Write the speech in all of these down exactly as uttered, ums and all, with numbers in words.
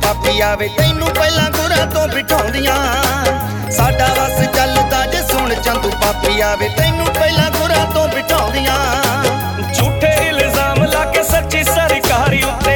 पापी आवे तैनू पहला गुरां तो बिठाउंदियां साडा वस चलदा जे सुन चंदू पापी आवे तैनू पहला गुरां तो बिठाउंदियां झूठे इल्जाम लाके सच्ची सरकारी उत्ते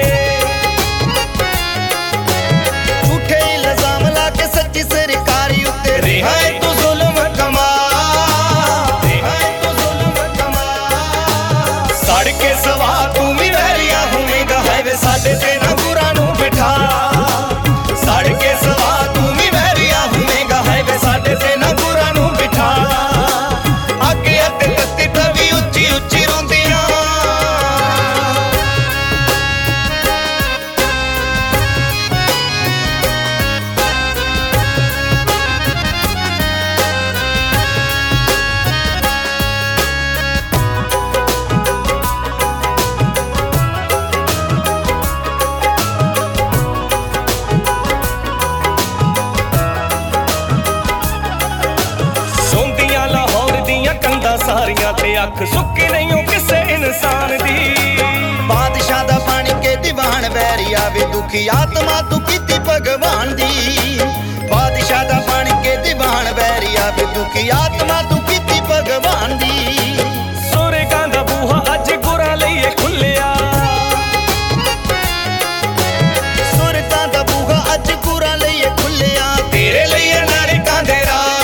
झूठे इल्जाम लाके सच्ची सरकारी उत्ते रिहाई तू जुल्म कमा रिहाई तू जुल्म कमा सड़ के सवा तू भी वैरिया होवेगा है वे साडे ते ना गुरां नू बिठा सड़ के सवा तू भी वैरिया होवेगा है वे साडे ते ना गुरां नू बिठा अगे अते तत्ती तवी उच्ची उच्ची रोंदियां सारियां ते अख सुक्की नहीं हो किसे इंसान दी बादशाह दा पानी के दीवान वैरी आवे दुखी आत्मा तू कीती भगवान दी बादशाह दा पानी के दीवान वैरी आवे दुखी आत्मा तू कीती भगवान दी सुरगां दा बूहा अज गुरां लईए खुलिया सुरगां दा बूहा अज गुरां लईए खुलिया तेरे लईए नरकां दे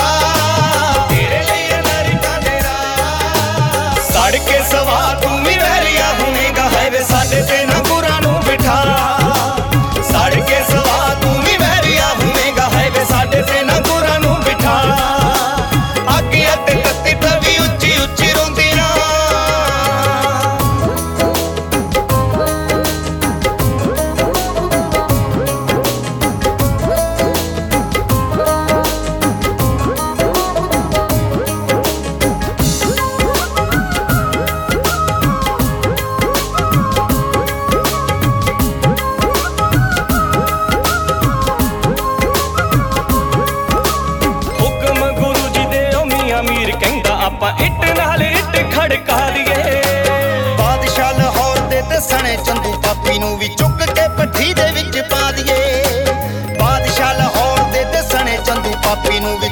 के सवा तू भी वैरिया होवेगा है वे साडे ते ना गुरां नू बिठा सड़ के सवा तू भी वैरिया होवेगा है वे साडे ते ना गुरां नू बिठा अगे अते तत्ती तवी उच्ची उच्ची रोंदियां अमीर कहंदा आपां इट नाल इट खड़का दीए बादशाह लाहौर दे ते सने चंदू पापी नू भी चुक के पट्ठी दे विच पा दीए बादशाह लाहौर दे ते सने चंदू पापी नू भी